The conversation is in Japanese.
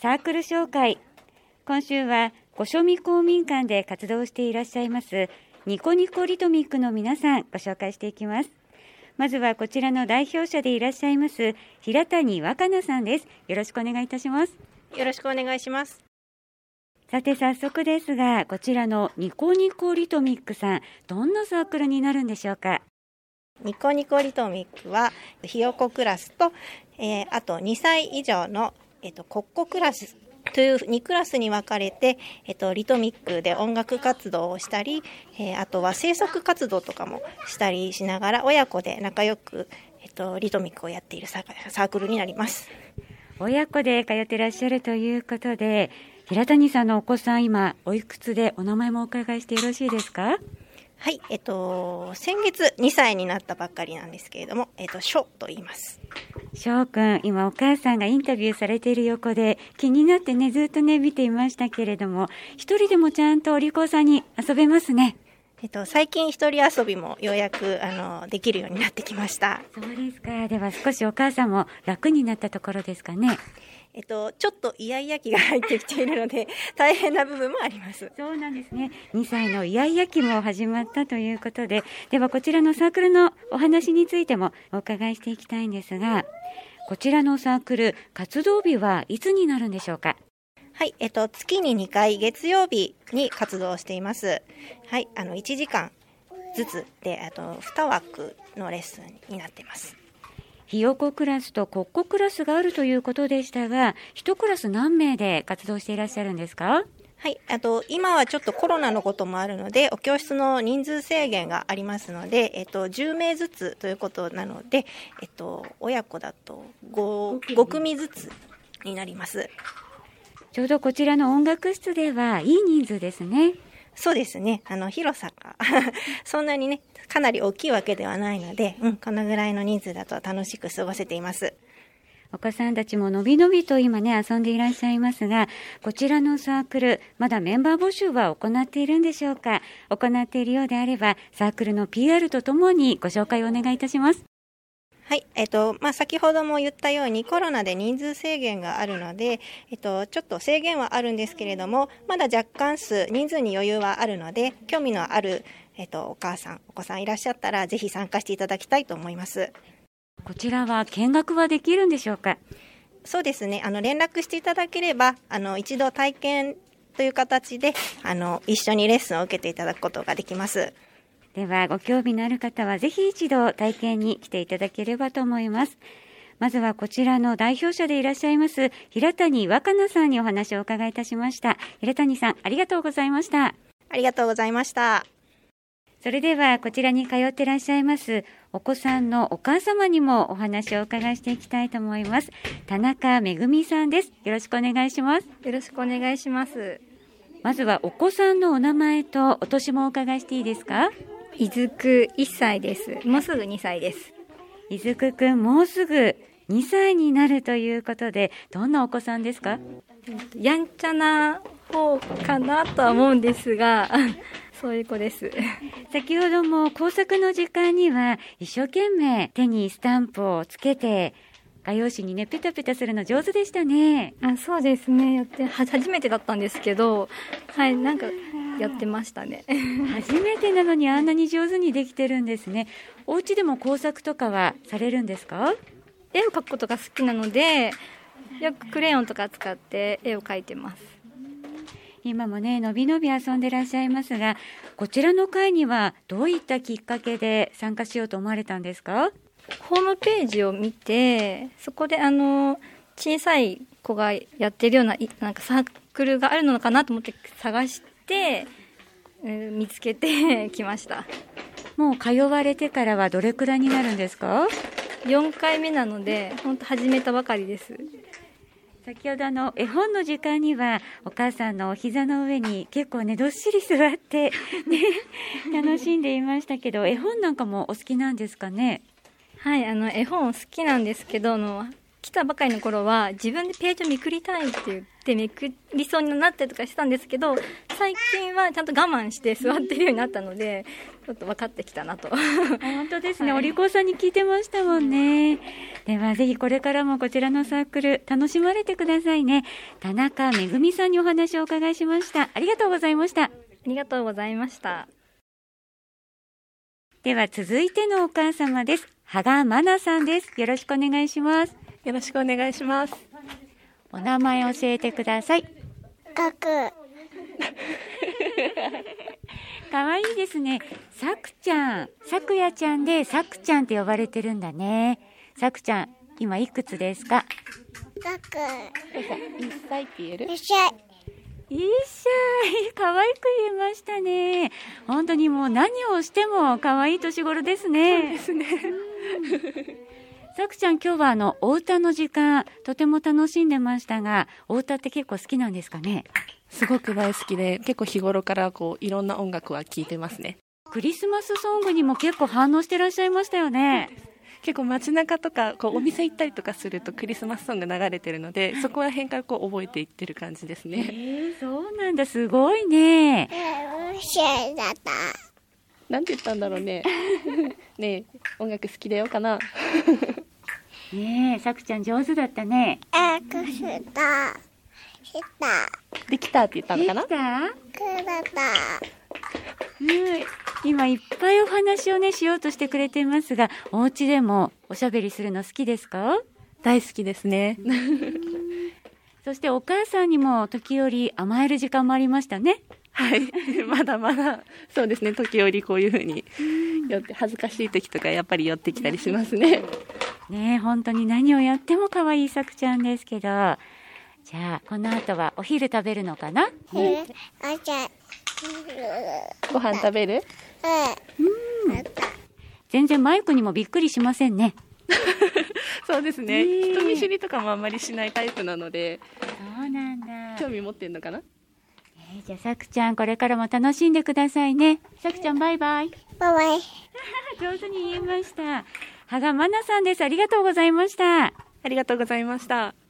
サークル紹介。今週は御所見公民館で活動していらっしゃいますニコニコリトミックの皆さん、ご紹介していきます。まずはこちらの代表者でいらっしゃいます平谷若菜さんです。よろしくお願いいたします。 よろしくお願いします。 さて早速ですが、こちらのニコニコリトミックさん、どんなサークルになるんでしょうか？ ニコニコリトミックはひよこクラスと、あと2歳以上の、コッコクラスという2クラスに分かれて、リトミックで音楽活動をしたり、あとは制作活動とかもしたりしながら親子で仲良く、リトミックをやっているサークルになります。 親子で通ってらっしゃるということで、平谷さんのお子さん今おいくつで、お名前もお伺いしてよろしいですか？ はい、先月2歳になったばっかりなんですけれども、翔と言います。 翔くん、今お母さんがインタビューされている横で気になってね、ずっとね見ていましたけれども、一人でもちゃんとお利口さんに遊べますね。 最近一人遊びもようやくできるようになってきました。 そうですか。では少しお母さんも楽になったところですかね。 ちょっとイヤイヤ期が入ってきているので大変な部分もあります。 そうなんですね。2歳のイヤイヤ期も始まったということで、ではこちらのサークルのお話についてもお伺いしていきたいんですが、こちらのサークル活動日はいつになるんでしょうか？ はい、月に2回月曜日に活動しています。はい、1時間ずつで2枠のレッスンになっています。 ひよこクラスとコッコクラスがあるということでしたが、1クラス何名で活動していらっしゃるんですか？ はい、今はちょっとコロナのこともあるので、お教室の人数制限がありますので、10名ずつということなので、親子だと 5組ずつになります。 ちょうどこちらの音楽室ではいい人数ですね。 そうですね。広さがそんなにね、かなり大きいわけではないので、このぐらいの人数だと楽しく過ごせています。 お子さんたちものびのびと今ね遊んでいらっしゃいますが、こちらのサークルまだメンバー募集は行っているんでしょうか？行っているようであればサークルの PR とともにご紹介をお願いいたします。 はい、先ほども言ったようにコロナで人数制限があるので、ちょっと制限はあるんですけれども、まだ若干人数に余裕はあるので、興味のある、お母さん、お子さんいらっしゃったらぜひ参加していただきたいと思います。 こちらは見学はできるんでしょうか？ そうですね、連絡していただければ一度体験という形で一緒にレッスンを受けていただくことができます。 ではご興味のある方はぜひ一度体験に来ていただければと思います。まずはこちらの代表者でいらっしゃいます平谷若菜さんにお話をお伺いいたしました。平谷さん、ありがとうございました。 ありがとうございました。 それではこちらに通っていらっしゃいますお子さんのお母様にもお話をお伺いしていきたいと思います。田中めぐみさんです。よろしくお願いします。 よろしくお願いします。 まずはお子さんのお名前とお年もお伺いしていいですか？ いずく1歳です。もうすぐ2歳です。 いずくくん、もうすぐ2歳になるということで、どんなお子さんですか？ やんちゃな方かなとは思うんですがそういう子です。 先ほども工作の時間には一生懸命手にスタンプをつけて画用紙にねペタペタするの上手でしたね。 そうですね。初めてだったんですけど、はい、なんかやってましたね。 初めてなのにあんなに上手にできてるんですね。お家でも工作とかはされるんですか？ 絵を描くことが好きなので、よくクレヨンとか使って絵を描いてます。 今もねのびのび遊んでらっしゃいますが、こちらの会にはどういったきっかけで参加しようと思われたんですか？ ホームページを見て、そこで小さい子がやってるようななんかサークルがあるのかなと思って探して、見つけてきました。 もう通われてからはどれくらいになるんですか ？4回目なので本当始めたばかりです。 先ほど絵本の時間にはお母さんのお膝の上に結構ねどっしり座って、ね、楽しんでいましたけど、絵本なんかもお好きなんですかね？ はい、絵本好きなんですけど来たばかりの頃は自分でページをめくりたいって言ってめくりそうになったりとかしてたんですけど、最近はちゃんと我慢して座ってるようになったので、ちょっと分かってきたなと。 本当ですね、 はい、 お利口さんに聞いてましたもんね。ではぜひこれからもこちらのサークル楽しまれてくださいね。田中めぐみさんにお話をお伺いしました。ありがとうございました。 ありがとうございました。 では続いてのお母様です。羽賀真奈さんです。よろしくお願いします。 よろしくお願いします。 お名前教えてください。 かく。 かわいいですね。さくちゃん、さくやちゃんでさくちゃんって呼ばれてるんだね。さくちゃん、今いくつですか？ かく。 1歳って言える？ 1歳。 1歳。かわいく言えましたね。本当にもう何をしてもかわいい年頃ですね。 そうですね。 さくちゃん、今日はお歌の時間とても楽しんでましたが、お歌って結構好きなんですかね？ すごく大好きで、結構日頃からいろんな音楽は聴いてますね。 クリスマスソングにも結構反応してらっしゃいましたよね。 結構街中とかお店行ったりとかするとクリスマスソング流れてるので、そこら辺から覚えていってる感じですね。 そうなんだ、すごいね。 シだった。 なんて言ったんだろうね。ねえ、音楽好きだよかな。 ねえ、さくちゃん上手だったね。 くした。 できたって言ったのかな。 できた？ くだった。 今いっぱいお話をねしようとしてくれていますが、お家でもおしゃべりするの好きですか？ 大好きですね。 そしてお母さんにも時折甘える時間もありましたね。 はい、まだまだそうですね。時折こういう風に寄って、恥ずかしい時とかやっぱり寄ってきたりしますね。 ねえ、本当に何をやっても可愛いさくちゃんですけど、じゃあこの後はお昼食べるのかな？ ご飯食べる？ 全然マイクにもびっくりしませんね。 そうですね。人見知りとかもあんまりしないタイプなので。 そうなんだ。 興味持ってんのかな？ じゃあさくちゃん、これからも楽しんでくださいね。さくちゃん、バイバイ。 バイバイ。 上手に言えました。羽賀真奈さんです。ありがとうございました。 ありがとうございました。